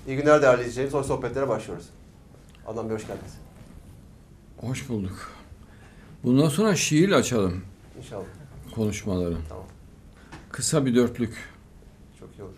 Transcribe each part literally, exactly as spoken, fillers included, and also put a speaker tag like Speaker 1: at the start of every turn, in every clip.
Speaker 1: İyi günler değerli izleyicilerimiz. Hoş sohbetlere başlıyoruz. Adnan Bey hoş geldiniz.
Speaker 2: Hoş bulduk. Bundan sonra şiir açalım.
Speaker 1: İnşallah.
Speaker 2: Konuşmaları.
Speaker 1: Tamam.
Speaker 2: Kısa bir dörtlük.
Speaker 1: Çok iyi olur.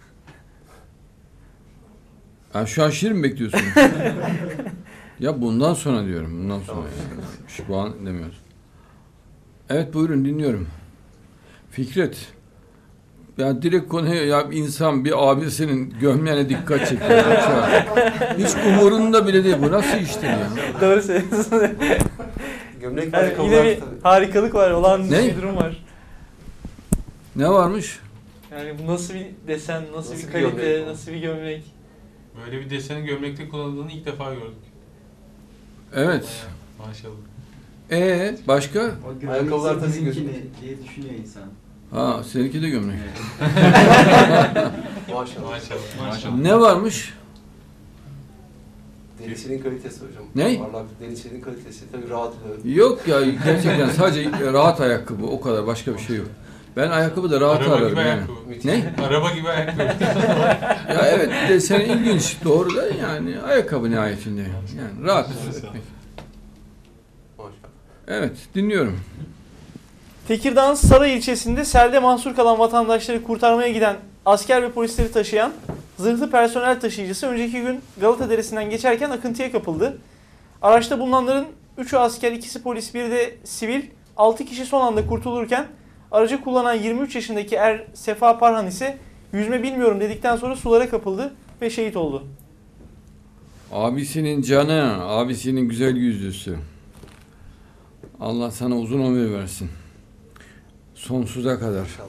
Speaker 2: Ya şu an şiir mi bekliyorsun? Ya bundan sonra diyorum. Bundan sonra.
Speaker 1: Tamam.
Speaker 2: Yani. Şu an demiyoruz. Evet buyurun dinliyorum. Fikret. Ya direkt konuya ya insan bir abisinin gömleğine dikkat çekiyor. Hiç umurunda bile değil. Bu nasıl iştir ya?
Speaker 3: Doğru söylüyorsun.
Speaker 1: Gömlek
Speaker 3: Yani
Speaker 1: harika
Speaker 3: yine bir
Speaker 1: tabii.
Speaker 3: harikalık var. Olan
Speaker 2: Ne?
Speaker 3: bir durum var.
Speaker 2: Ne varmış?
Speaker 3: Yani bu nasıl bir desen, nasıl,
Speaker 1: Nasıl
Speaker 3: bir
Speaker 1: bir
Speaker 3: kalite,
Speaker 1: gömlek?
Speaker 3: nasıl bir gömlek.
Speaker 4: Böyle bir desenin gömlekte kullanıldığını ilk defa gördük.
Speaker 2: Evet.
Speaker 4: Maşallah.
Speaker 2: Ee başka?
Speaker 5: O
Speaker 1: Ayakkabılar tabii
Speaker 5: bizimkini
Speaker 1: gözüküyor.
Speaker 5: diye düşünüyor insan.
Speaker 2: Ha seninki de gömlek.
Speaker 1: Maşallah.
Speaker 4: Maşallah. Maşallah.
Speaker 2: Ne varmış?
Speaker 1: Derisinin kalitesi hocam.
Speaker 2: Ne?
Speaker 1: Vallahi derisinin kalitesi. Tabii rahatlığı.
Speaker 2: Yok ya gerçekten sadece rahat ayakkabı o kadar başka bir şey yok. Ben ayakkabı da rahat
Speaker 4: Araba
Speaker 2: ararım
Speaker 4: gibi
Speaker 2: yani.
Speaker 4: ayakkabı.
Speaker 2: Ne?
Speaker 4: Araba gibi ayakkabı.
Speaker 2: Ya evet de senin ilginç doğru da yani ayakkabı nihayetinde yani rahat etmek.
Speaker 1: Maşallah.
Speaker 2: Evet dinliyorum.
Speaker 3: Tekirdağ'ın Saray ilçesinde selde mahsur kalan vatandaşları kurtarmaya giden asker ve polisleri taşıyan zırhlı personel taşıyıcısı önceki gün Galata Deresi'nden geçerken akıntıya kapıldı. Araçta bulunanların üçü asker, ikisi polis, biri de sivil, altı kişi son anda kurtulurken aracı kullanan yirmi üç yaşındaki er Sefa Parhan ise yüzme bilmiyorum dedikten sonra sulara kapıldı ve şehit oldu.
Speaker 2: Abisinin canı, abisinin güzel yüzlüsü. Allah sana uzun ömür versin. Sonsuza kadar.
Speaker 1: İnşallah.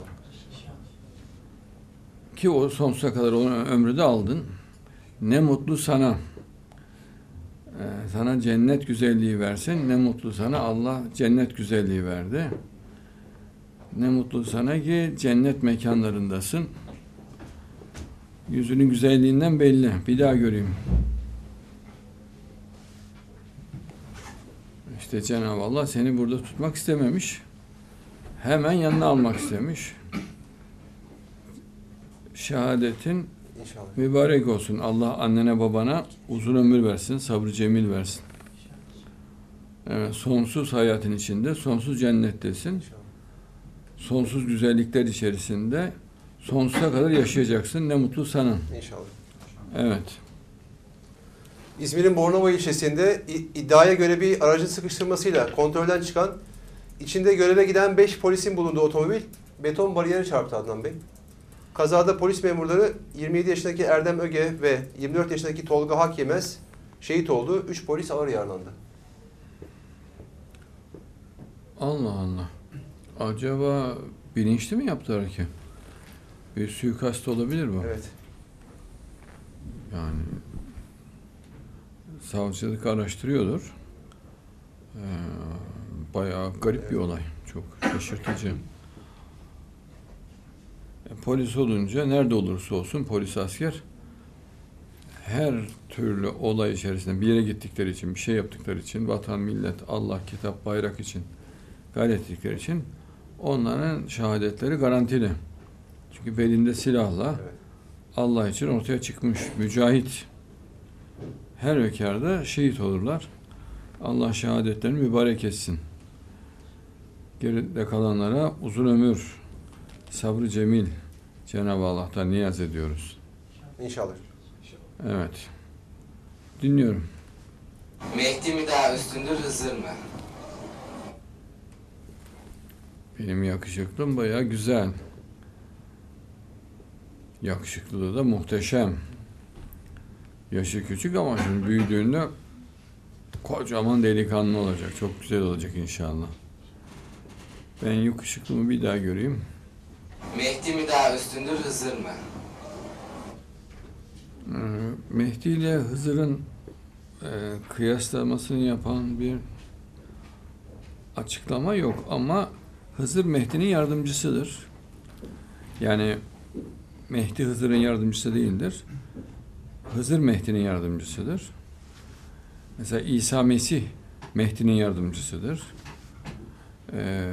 Speaker 2: Ki o sonsuza kadar onun ömrü de aldın. Ne mutlu sana. Ee, sana cennet güzelliği versin. Ne mutlu sana Allah cennet güzelliği verdi. Ne mutlu sana ki cennet mekanlarındasın. Yüzünün güzelliğinden belli. Bir daha göreyim. İşte Cenab-ı Allah seni burada tutmak istememiş. Hemen yanına almak istemiş. Şehadetin
Speaker 1: İnşallah.
Speaker 2: mübarek olsun. Allah annene babana uzun ömür versin, sabrı cemil versin. Evet, sonsuz hayatın içinde, sonsuz cennettesin.
Speaker 1: İnşallah.
Speaker 2: Sonsuz güzellikler içerisinde sonsuza kadar yaşayacaksın. Ne mutlu sana.
Speaker 1: İnşallah.
Speaker 2: Evet.
Speaker 1: İzmir'in Bornova ilçesinde i- iddiaya göre bir aracın sıkıştırmasıyla kontrolden çıkan, içinde göreve giden beş polisin bulunduğu otomobil beton bariyere çarptı Adnan Bey. Kazada polis memurları yirmi yedi yaşındaki Erdem Öge ve yirmi dört yaşındaki Tolga Hakyemez şehit oldu. üç polis ağır yaralandı.
Speaker 2: Allah Allah. Acaba bilinçli mi yaptılar ki? Bir suikast olabilir bu.
Speaker 1: Evet.
Speaker 2: Yani savcılık araştırıyordur. Ee, bayağı garip bir olay. Çok şaşırtıcı. E, polis olunca nerede olursa olsun polis asker her türlü olay içerisinde bir yere gittikleri için, bir şey yaptıkları için, vatan, millet, Allah, kitap, bayrak için gayret ettikleri için onların şehadetleri garantili. Çünkü belinde silahla
Speaker 1: Evet.
Speaker 2: Allah için ortaya çıkmış mücahit. Her vekarda şehit olurlar. Allah şehadetlerini mübarek etsin. Geride kalanlara uzun ömür, sabrı cemil Cenab-ı Allah'tan niyaz ediyoruz.
Speaker 1: İnşallah.
Speaker 2: Evet. Dinliyorum.
Speaker 6: Mehdi mi daha üstündür, Hızır mı?
Speaker 2: Benim yakışıklım bayağı güzel. Yakışıklılığı da muhteşem. Yaşı küçük ama şimdi büyüdüğünde kocaman delikanlı olacak. Çok güzel olacak inşallah. Ben yakışıklımı bir daha göreyim.
Speaker 6: Mehdi mi daha üstündür, Hızır mı?
Speaker 2: Ee, Mehdi ile Hızır'ın e, kıyaslamasını yapan bir açıklama yok ama Hızır Mehdi'nin yardımcısıdır. Yani Mehdi Hızır'ın yardımcısı değildir. Hızır Mehdi'nin yardımcısıdır. Mesela İsa Mesih Mehdi'nin yardımcısıdır. Ee,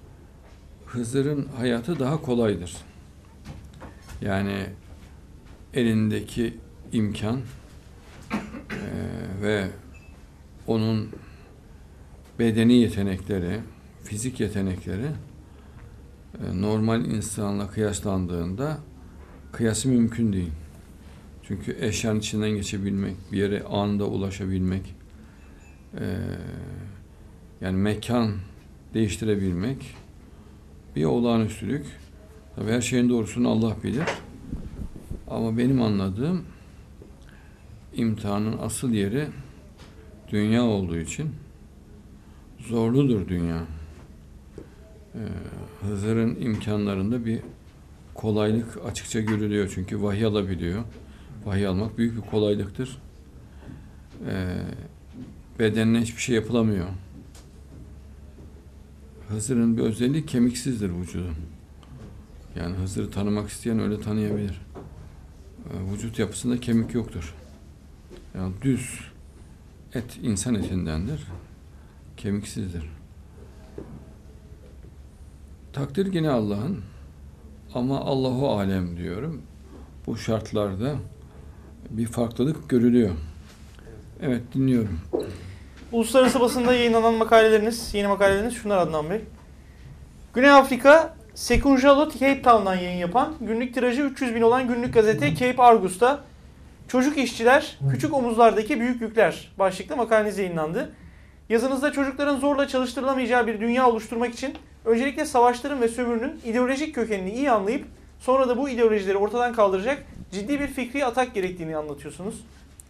Speaker 2: Hızır'ın hayatı daha kolaydır. Yani elindeki imkan e, ve onun bedeni yetenekleri, fizik yetenekleri e, normal insanla kıyaslandığında kıyası mümkün değil. Çünkü eşyanın içinden geçebilmek, bir yere anında ulaşabilmek, e, yani mekan değiştirebilmek bir olağanüstülük. Tabii her şeyin doğrusunu Allah bilir. Ama benim anladığım imtihanın asıl yeri dünya olduğu için zorludur dünya. Ee, Hızır'ın imkanlarında bir kolaylık açıkça görülüyor. Çünkü vahiy alabiliyor. Vahiy almak büyük bir kolaylıktır. Ee, bedenine hiçbir şey yapılamıyor. Hızır'ın bir özelliği kemiksizdir vücudu. Yani Hızır'ı tanımak isteyen öyle tanıyabilir. Ee, vücut yapısında kemik yoktur. Yani düz et insan etindendir. Kemiksizdir. Takdir yine Allah'ın ama Allahu alem diyorum. Bu şartlarda bir farklılık görülüyor. Evet, dinliyorum.
Speaker 3: Uluslararası basında yayınlanan makaleleriniz, yeni makaleleriniz şunlar Adnan Bey. Güney Afrika, Sekunjalo Cape Town'dan yayın yapan, günlük tirajı üç yüz bin olan günlük gazete Cape Argus'ta Çocuk İşçiler, Küçük Omuzlardaki Büyük Yükler başlıklı makaleniz yayınlandı. Yazınızda çocukların zorla çalıştırılamayacağı bir dünya oluşturmak için öncelikle savaşların ve sömürünün ideolojik kökenini iyi anlayıp sonra da bu ideolojileri ortadan kaldıracak ciddi bir fikri atak gerektiğini anlatıyorsunuz.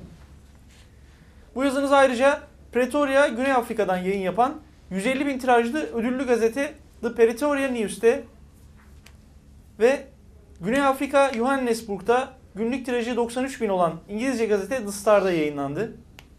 Speaker 3: Bu yazınız ayrıca Pretoria, Güney Afrika'dan yayın yapan yüz elli bin tirajlı ödüllü gazete The Pretoria News'te ve Güney Afrika, Johannesburg'da günlük tirajı doksan üç bin olan İngilizce gazete The Star'da yayınlandı.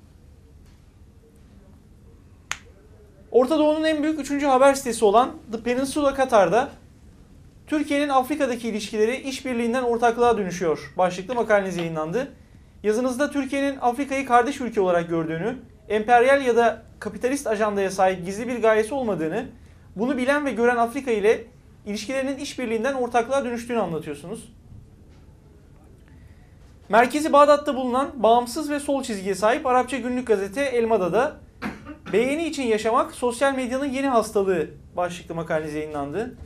Speaker 3: Orta Doğu'nun en büyük üçüncü haber sitesi olan The Peninsula Katar'da Türkiye'nin Afrika'daki ilişkileri işbirliğinden ortaklığa dönüşüyor başlıklı makaleniz yayınlandı. Yazınızda Türkiye'nin Afrika'yı kardeş ülke olarak gördüğünü, emperyal ya da kapitalist ajandaya sahip gizli bir gayesi olmadığını, bunu bilen ve gören Afrika ile ilişkilerinin işbirliğinden ortaklığa dönüştüğünü anlatıyorsunuz. Merkezi Bağdat'ta bulunan bağımsız ve sol çizgiye sahip Arapça günlük gazete Elmada'da beğeni için yaşamak sosyal medyanın yeni hastalığı başlıklı makaleniz yayınlandı.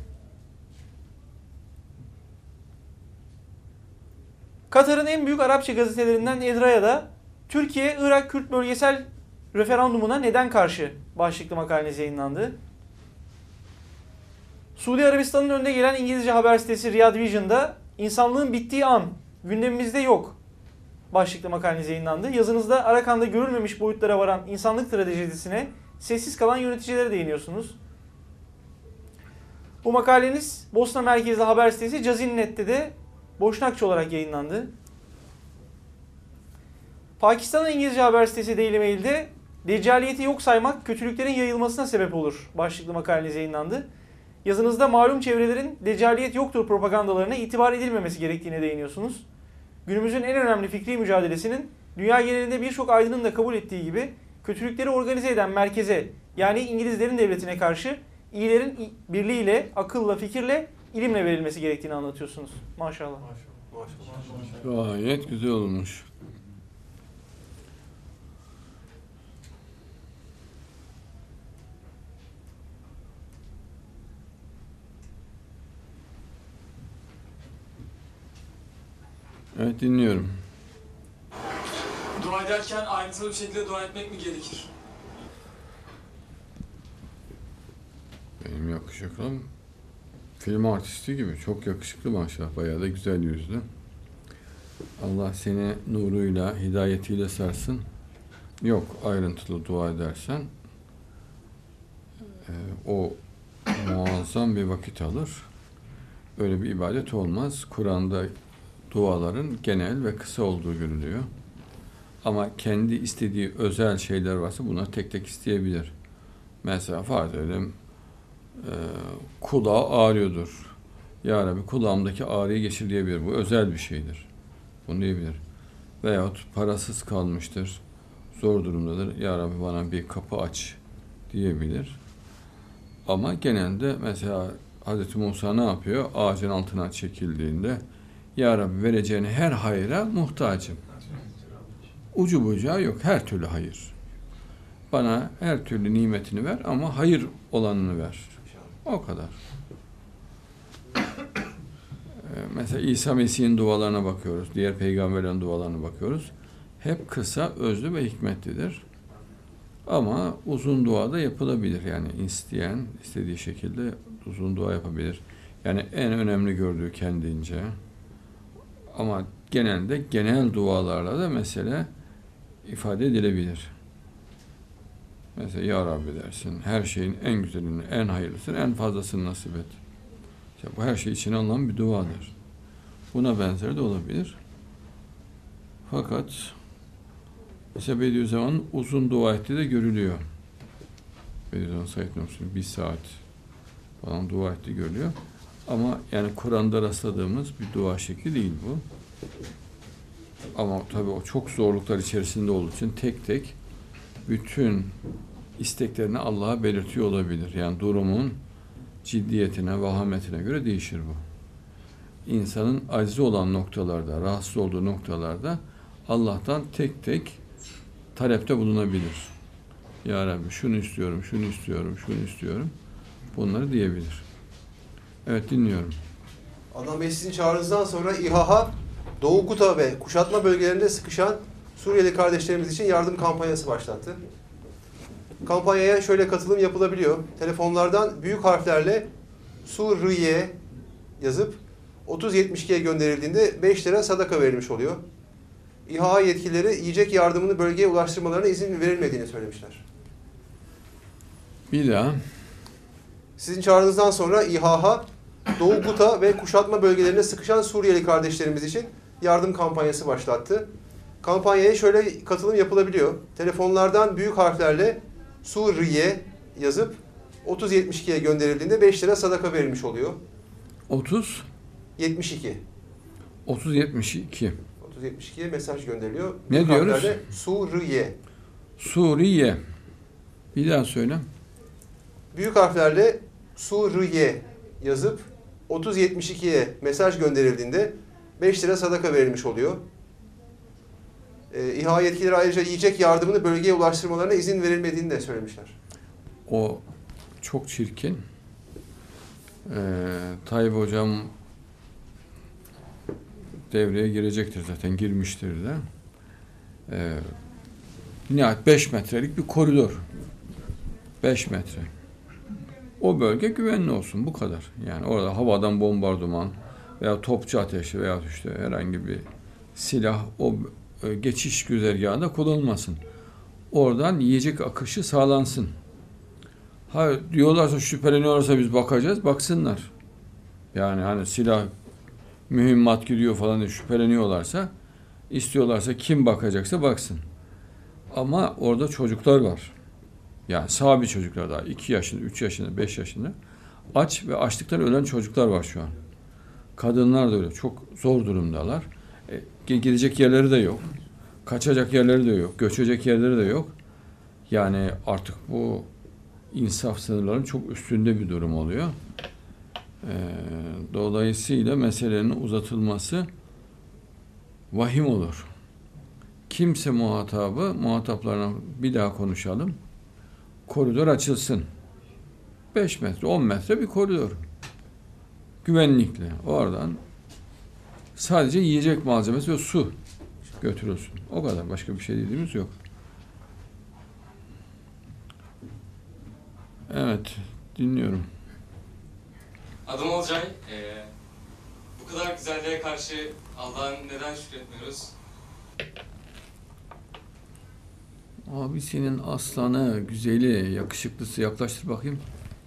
Speaker 3: Katar'ın en büyük Arapça gazetelerinden Edraya'da Türkiye-Irak Kürt bölgesel referandumuna neden karşı başlıklı makaleniz yayınlandı. Suudi Arabistan'ın önde gelen İngilizce haber sitesi Riyadh Vision'da insanlığın bittiği an gündemimizde yok başlıklı makaleniz yayınlandı. Yazınızda Arakan'da görülmemiş boyutlara varan insanlık trajedisine sessiz kalan yöneticilere değiniyorsunuz. Bu makaleniz Bosna merkezli haber sitesi Cazinnet'te de Boşnakça olarak yayınlandı. Pakistan'ın İngilizce haber sitesi Daily Mail'de Deccaliyeti yok saymak kötülüklerin yayılmasına sebep olur başlıklı makaleniz yayınlandı. Yazınızda malum çevrelerin Deccaliyet yoktur propagandalarına itibar edilmemesi gerektiğine değiniyorsunuz. Günümüzün en önemli fikri mücadelesinin dünya genelinde birçok aydının da kabul ettiği gibi kötülükleri organize eden merkeze, yani İngilizlerin devletine karşı iyilerin birliğiyle, akılla, fikirle, ilimle verilmesi gerektiğini anlatıyorsunuz. Maşallah.
Speaker 1: Maşallah.
Speaker 2: Gayet güzel olmuş. Evet, dinliyorum.
Speaker 5: Dua ederken ayrıntılı bir şekilde dua etmek mi gerekir?
Speaker 2: Benim yakışıklım film artisti gibi. Çok yakışıklı maşallah. Bayağı da güzel yüzlü. Allah seni nuruyla, hidayetiyle sarsın. Yok, ayrıntılı dua edersen e, o muazzam bir vakit alır. Öyle bir ibadet olmaz. Kur'an'da duaların genel ve kısa olduğu görülüyor. Ama kendi istediği özel şeyler varsa bunlar tek tek isteyebilir. Mesela farz edelim e, kulağı ağrıyordur. Ya Rabbi kulağımdaki ağrıyı geçir diyebilir. Bu özel bir şeydir. Bunu diyebilir. Veyahut parasız kalmıştır. Zor durumdadır. Ya Rabbi bana bir kapı aç diyebilir. Ama genelde mesela Hazreti Musa ne yapıyor? Ağacın altına çekildiğinde Ya Rabbi vereceğin her hayra muhtacım. Ucu bucağı yok. Her türlü hayır. Bana her türlü nimetini ver ama hayır olanını ver. O kadar. Ee, mesela İsa Mesih'in dualarına bakıyoruz. Diğer peygamberlerin dualarına bakıyoruz. Hep kısa, özlü ve hikmetlidir. Ama uzun dua da yapılabilir. Yani isteyen istediği şekilde uzun dua yapabilir. Yani en önemli gördüğü kendince. Ama genelde genel dualarla da mesele ifade edilebilir. Mesela Ya Rabbi dersin, her şeyin en güzelini, en hayırlısını, en fazlasını nasip et. İşte bu her şey için alınan bir duadır. Buna benzer de olabilir. Fakat mesela Bediüzzaman'ın uzun dua ettiği de görülüyor. Bediüzzaman Said Nursi'nin bir saat falan dua ettiği görülüyor. Ama yani Kur'an'da rastladığımız bir dua şekli değil bu. Ama tabii o çok zorluklar içerisinde olduğu için tek tek bütün isteklerini Allah'a belirtiyor olabilir. Yani durumun ciddiyetine, vahametine göre değişir bu. İnsanın acizi olan noktalarda, rahatsız olduğu noktalarda Allah'tan tek tek talepte bulunabilir. Ya Rabbi şunu istiyorum, şunu istiyorum, şunu istiyorum. Bunları diyebilir. Evet, dinliyorum.
Speaker 1: Adnan Bey, sizin çağrınızdan sonra İHA, Doğu Guta ve kuşatma bölgelerinde sıkışan Suriyeli kardeşlerimiz için yardım kampanyası başlattı. Kampanyaya şöyle katılım yapılabiliyor. Telefonlardan büyük harflerle Suriye yazıp otuz yetmiş ikiye gönderildiğinde beş lira sadaka verilmiş oluyor. İHA yetkilileri yiyecek yardımını bölgeye ulaştırmalarına izin verilmediğini söylemişler.
Speaker 2: Bir daha.
Speaker 1: Sizin çağrınızdan sonra İHA, Doğu Guta ve kuşatma bölgelerinde sıkışan Suriyeli kardeşlerimiz için yardım kampanyası başlattı. Kampanyaya şöyle katılım yapılabiliyor. Telefonlardan büyük harflerle Suriye yazıp otuz yetmiş ikiye gönderildiğinde beş lira sadaka verilmiş oluyor.
Speaker 2: otuz
Speaker 1: yetmiş iki.
Speaker 2: otuz yetmiş iki.
Speaker 1: otuz yetmiş ikiye mesaj gönderiliyor.
Speaker 2: Ne
Speaker 1: Büyük
Speaker 2: diyoruz?
Speaker 1: harflerle Suriye.
Speaker 2: Suriye. Bir daha söyle.
Speaker 1: Büyük harflerle Suriye yazıp otuz yetmiş ikiye mesaj gönderildiğinde beş lira sadaka verilmiş oluyor. Ee, İHA yetkilileri ayrıca yiyecek yardımını bölgeye ulaştırmalarına izin verilmediğini de söylemişler.
Speaker 2: O çok çirkin. Ee, Tayyip Hocam devreye girecektir zaten, girmiştir de. Ee, nihayet beş metrelik bir koridor. beş metre. O bölge güvenli olsun, bu kadar. Yani orada havadan bombardıman veya topçu ateşi veya işte herhangi bir silah o geçiş güzergahında kullanılmasın. Oradan yiyecek akışı sağlansın. Ha diyorlarsa, şüpheleniyorlarsa biz bakacağız, baksınlar. Yani hani silah, mühimmat gidiyor falan diye şüpheleniyorlarsa, istiyorlarsa kim bakacaksa baksın. Ama orada çocuklar var. Yani sabi çocuklar daha iki yaşında, üç yaşında, beş yaşında. Aç ve açlıktan ölen çocuklar var şu an. Kadınlar da öyle. Çok zor durumdalar. E, gidecek yerleri de yok. Kaçacak yerleri de yok. Göçecek yerleri de yok. Yani artık bu insaf sınırlarının çok üstünde bir durum oluyor. E, dolayısıyla meselenin uzatılması vahim olur. Kimse muhatabı, muhataplarına bir daha konuşalım. Koridor açılsın. beş metre, on metre bir koridor. Güvenlikli. Oradan sadece yiyecek malzemesi ve su götürülsün. O kadar. Başka bir şey dediğimiz yok. Evet. Dinliyorum.
Speaker 5: Adım Olcay. Ee, bu kadar güzelliğe karşı Allah'a neden şükretmiyoruz?
Speaker 2: Abi senin aslanı, güzeli, yakışıklısı, yaklaştır bakayım.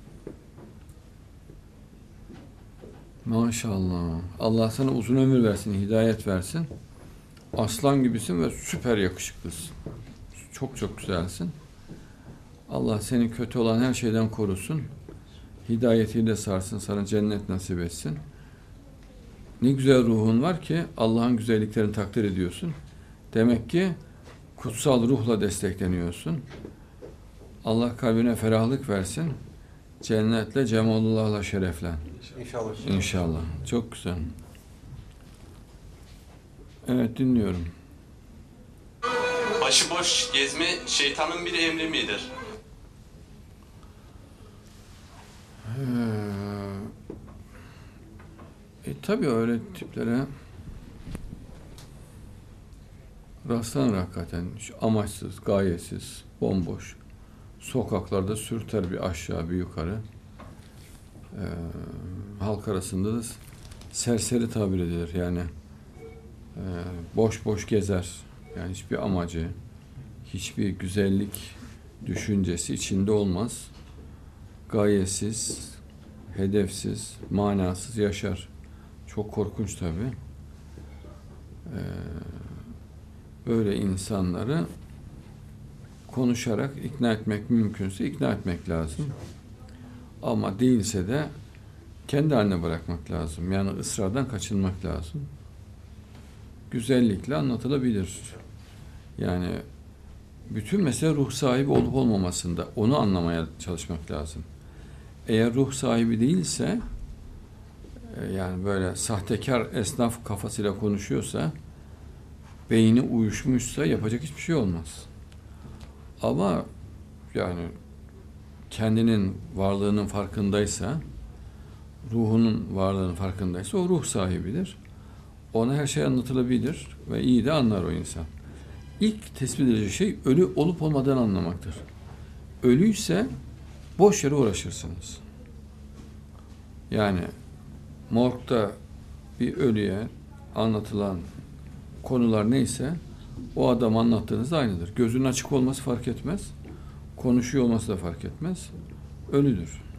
Speaker 2: Maşallah. Allah sana uzun ömür versin, hidayet versin. Aslan gibisin ve süper yakışıklısın. Çok çok güzelsin. Allah seni kötü olan her şeyden korusun. Hidayetiyle sarsın, sana cennet nasip etsin. Ne güzel ruhun var ki Allah'ın güzelliklerini takdir ediyorsun. Demek ki kutsal ruhla destekleniyorsun. Allah kalbine ferahlık versin. Cennetle, cemalullah'la şereflen.
Speaker 1: İnşallah.
Speaker 2: İnşallah. Çok güzel. Evet, dinliyorum.
Speaker 7: Başıboş gezme şeytanın bir emri midir?
Speaker 2: Ee, e tabii öyle tiplere rastlanır hakikaten. Şu amaçsız, gayesiz, bomboş. Sokaklarda sürter bir aşağı bir yukarı. Ee, halk arasında da serseri tabir edilir. Yani e, boş boş gezer. Yani hiçbir amacı, hiçbir güzellik düşüncesi içinde olmaz. Gayesiz, hedefsiz, manasız yaşar. Çok korkunç tabii. Ee, böyle insanları konuşarak ikna etmek mümkünse ikna etmek lazım. Ama değilse de kendi haline bırakmak lazım. Yani ısrardan kaçınmak lazım. Güzellikle anlatılabilir. Yani bütün mesele ruh sahibi olup olmamasında. Onu anlamaya çalışmak lazım. Eğer ruh sahibi değilse, yani böyle sahtekar esnaf kafasıyla konuşuyorsa, beyni uyuşmuşsa yapacak hiçbir şey olmaz. Ama yani kendinin varlığının farkındaysa, ruhunun varlığının farkındaysa o ruh sahibidir. Ona her şey anlatılabilir ve iyi de anlar o insan. İlk tespit edilecek şey ölü olup olmadığını anlamaktır. Ölüyse boş yere uğraşırsınız. Yani morgda bir ölüye anlatılan konular neyse o adam anlattığınız aynıdır. Gözünün açık olması fark etmez. Konuşuyor olması da fark etmez. Ölüdür.